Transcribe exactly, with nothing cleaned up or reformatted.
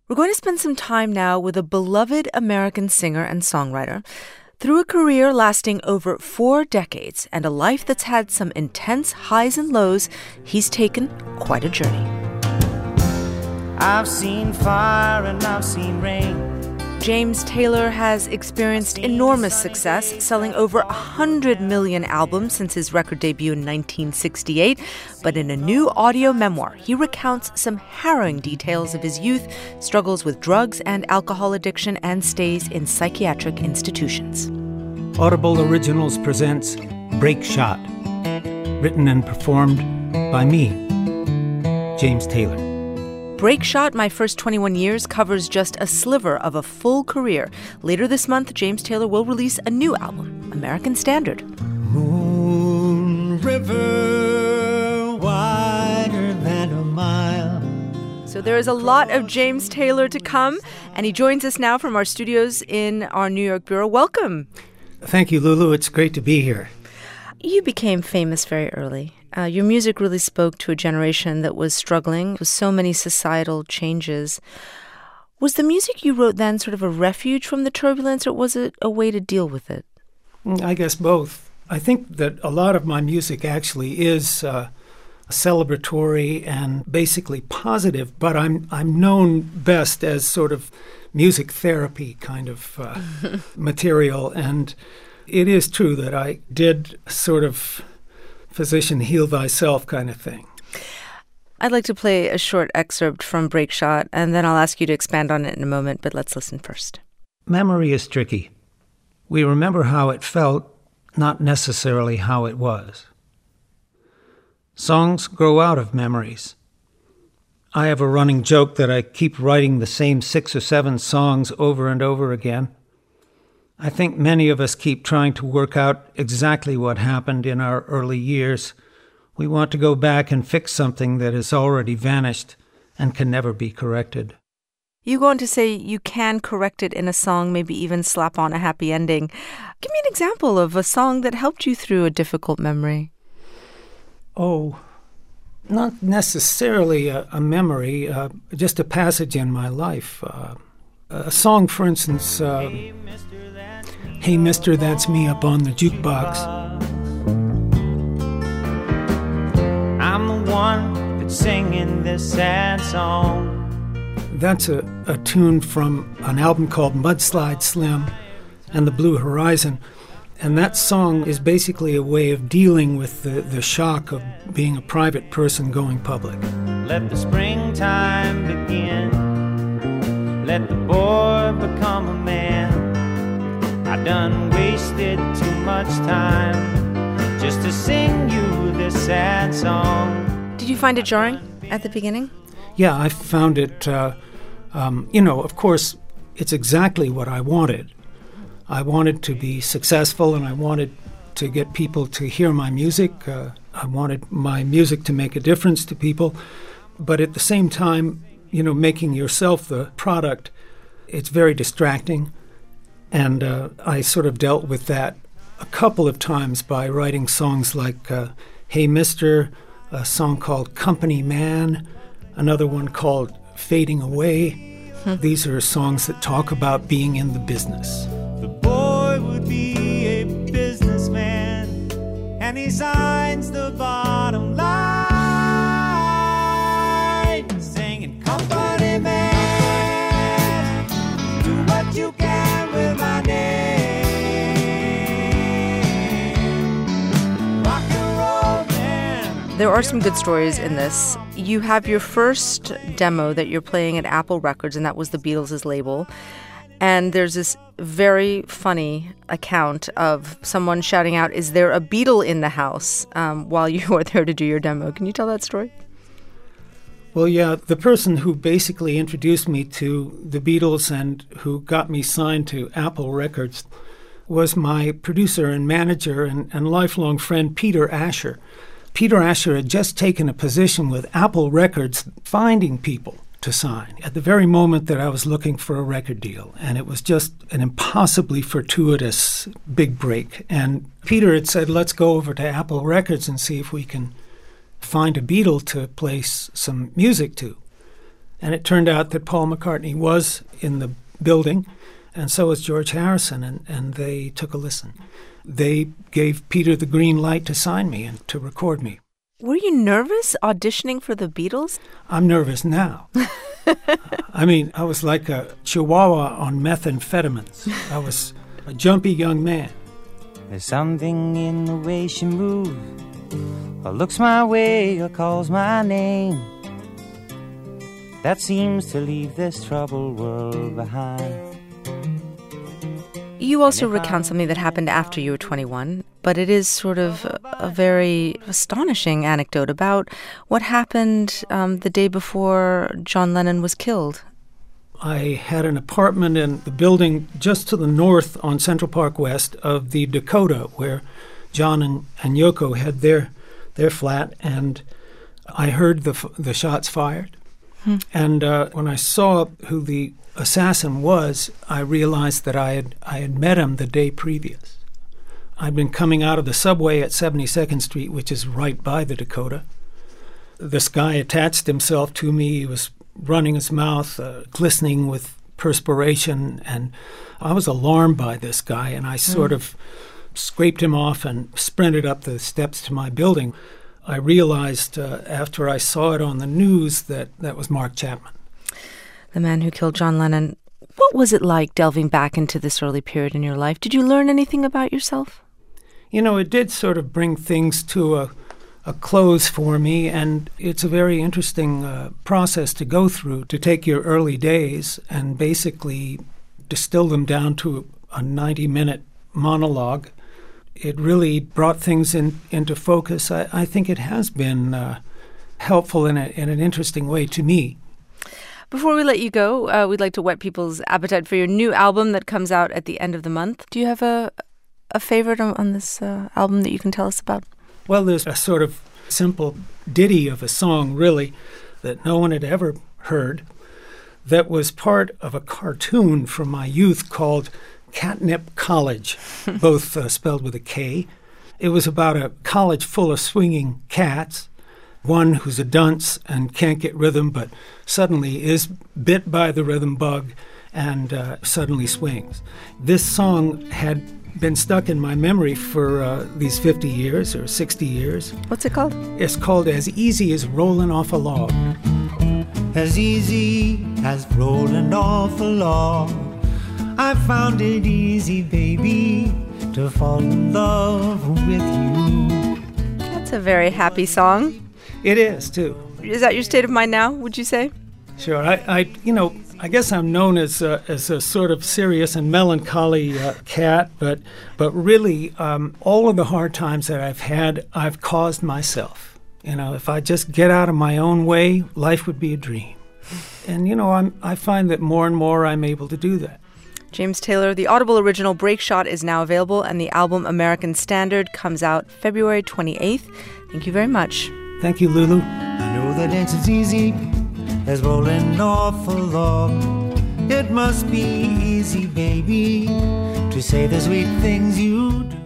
We're going to spend some time now with a beloved American singer and songwriter. Through a career lasting over four decades and a life that's had some intense highs and lows, he's taken quite a journey. I've seen fire and I've seen rain. James Taylor has experienced enormous success, selling over one hundred million albums since his record debut in nineteen sixty-eight. But in a new audio memoir, he recounts some harrowing details of his youth, struggles with drugs and alcohol addiction, and stays in psychiatric institutions. Audible Originals presents Break Shot, written and performed by me, James Taylor. Break Shot, My First twenty-one Years, covers just a sliver of a full career. Later this month, James Taylor will release a new album, American Standard. Moon River, wider than a mile. So there is a lot of James Taylor to come, and he joins us now from our studios in our New York bureau. Welcome. Thank you, Lulu. It's great to be here. You became famous very early. Uh, your music really spoke to a generation that was struggling with so many societal changes. Was the music you wrote then sort of a refuge from the turbulence, or was it a way to deal with it? I guess both. I think that a lot of my music actually is uh, celebratory and basically positive, but I'm I'm known best as sort of music therapy kind of uh, material. And it is true that I did sort of physician heal thyself kind of thing. I'd like to play a short excerpt from Break Shot, and then I'll ask you to expand on it in a moment, but let's listen first. Memory is tricky. We remember how it felt, not necessarily how it was. Songs grow out of memories. I have a running joke that I keep writing the same six or seven songs over and over again. I think many of us keep trying to work out exactly what happened in our early years. We want to go back and fix something that has already vanished and can never be corrected. You go on to say you can correct it in a song, maybe even slap on a happy ending. Give me an example of a song that helped you through a difficult memory. Oh, not necessarily a, a memory, uh, just a passage in my life. Uh, a song, for instance, uh, Hey Mister, That's Me Up on the Jukebox. I'm the one that's singing this sad song. That's a, a tune from an album called Mudslide Slim and the Blue Horizon. And that song is basically a way of dealing with the, the shock of being a private person going public. Let the springtime begin. Let the boy become a man. I done wasted too much time just to sing you this sad song. Did you find it jarring at the beginning? Yeah, I found it, uh, um, you know, of course, it's exactly what I wanted. I wanted to be successful, and I wanted to get people to hear my music. Uh, I wanted my music to make a difference to people. But at the same time, you know, making yourself the product, it's very distracting. And uh, I sort of dealt with that a couple of times by writing songs like uh, Hey Mister, a song called Company Man, another one called Fading Away. Hmm. These are songs that talk about being in the business. The boy would be a businessman, and he signs the bottom line, singing Company Man, do what you can with my name, rock and roll man. There are some good stories in this. You have your first demo that you're playing at Apple Records, and that was the Beatles' label. And there's this very funny account of someone shouting out, "Is there a Beatle in the house?" Um, while you were there to do your demo. Can you tell that story? Well, yeah, the person who basically introduced me to the Beatles and who got me signed to Apple Records was my producer and manager and, and lifelong friend, Peter Asher. Peter Asher had just taken a position with Apple Records finding people to sign at the very moment that I was looking for a record deal. And it was just an impossibly fortuitous big break. And Peter had said, let's go over to Apple Records and see if we can find a Beatle to play s- some music to. And it turned out that Paul McCartney was in the building, and so was George Harrison, and, and they took a listen. They gave Peter the green light to sign me and to record me. Were you nervous auditioning for the Beatles? I'm nervous now. I mean, I was like a chihuahua on methamphetamines. I was a jumpy young man. There's something in the way she moves, or looks my way, or calls my name, that seems to leave this troubled world behind. You also recount something that happened after you were twenty-one, but it is sort of a, a very astonishing anecdote about what happened um, the day before John Lennon was killed. I had an apartment in the building just to the north on Central Park West of the Dakota, where John and, and Yoko had their their flat, and I heard the the shots fired. Hmm. And uh, when I saw who the assassin was, I realized that I had I had met him the day previous. I'd been coming out of the subway at seventy-second Street, which is right by the Dakota. This guy attached himself to me. He was running his mouth, uh, glistening with perspiration, and I was alarmed by this guy, and I sort mm. of scraped him off and sprinted up the steps to my building. I realized uh, after I saw it on the news that that was Mark Chapman. The man who killed John Lennon. What was it like delving back into this early period in your life? Did you learn anything about yourself? You know, it did sort of bring things to a, a close for me, and it's a very interesting uh, process to go through, to take your early days and basically distill them down to a ninety-minute monologue. It really brought things in, into focus. I, I think it has been uh, helpful in, a, in an interesting way to me. Before we let you go, uh, we'd like to whet people's appetite for your new album that comes out at the end of the month. Do you have a a favorite on, on this uh, album that you can tell us about? Well, there's a sort of simple ditty of a song, really, that no one had ever heard, that was part of a cartoon from my youth called Catnip College, both uh, spelled with a K. It was about a college full of swinging cats, one who's a dunce and can't get rhythm, but suddenly is bit by the rhythm bug and uh, suddenly swings. This song had been stuck in my memory for uh, these fifty years or sixty years. What's it called? It's called As Easy as Rolling Off a Log. As easy as rolling off a log, I found it easy, baby, to fall in love with you. That's a very happy song. It is, too. Is that your state of mind now, would you say? Sure. I, I you know, I guess I'm known as a, as a sort of serious and melancholy uh, cat, but but really, um, all of the hard times that I've had, I've caused myself. You know, if I just get out of my own way, life would be a dream. And, you know, I'm, I find that more and more I'm able to do that. James Taylor, the Audible original Break Shot is now available, and the album American Standard comes out February twenty-eighth. Thank you very much. Thank you, Lulu. I know that it's as easy as rolling off a log. It must be easy, baby, to say the sweet things you do.